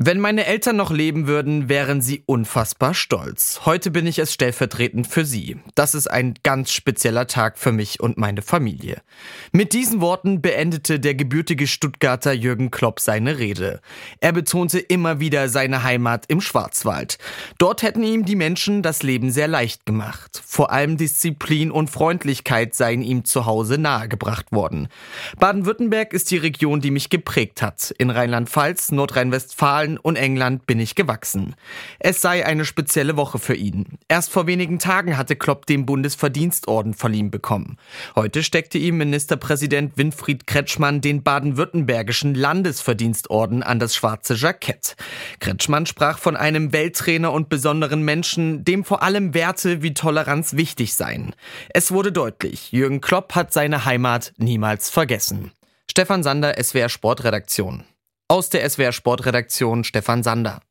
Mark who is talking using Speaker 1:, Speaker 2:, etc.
Speaker 1: Wenn meine Eltern noch leben würden, wären sie unfassbar stolz. Heute bin ich es stellvertretend für sie. Das ist ein ganz spezieller Tag für mich und meine Familie. Mit diesen Worten beendete der gebürtige Stuttgarter Jürgen Klopp seine Rede. Er betonte immer wieder seine Heimat im Schwarzwald. Dort hätten ihm die Menschen das Leben sehr leicht gemacht. Vor allem Disziplin und Freundlichkeit seien ihm zu Hause nahegebracht worden. Baden-Württemberg ist die Region, die mich geprägt hat. In Rheinland-Pfalz, Nordrhein-Westfalen und England bin ich gewachsen. Es sei eine spezielle Woche für ihn. Erst vor wenigen Tagen hatte Klopp den Bundesverdienstorden verliehen bekommen. Heute steckte ihm Ministerpräsident Winfried Kretschmann den baden-württembergischen Landesverdienstorden an das schwarze Jackett. Kretschmann sprach von einem Welttrainer und besonderen Menschen, dem vor allem Werte wie Toleranz wichtig seien. Es wurde deutlich, Jürgen Klopp hat seine Heimat niemals vergessen. Stefan Sander, SWR Sportredaktion. Aus der SWR Sportredaktion Stefan Sander.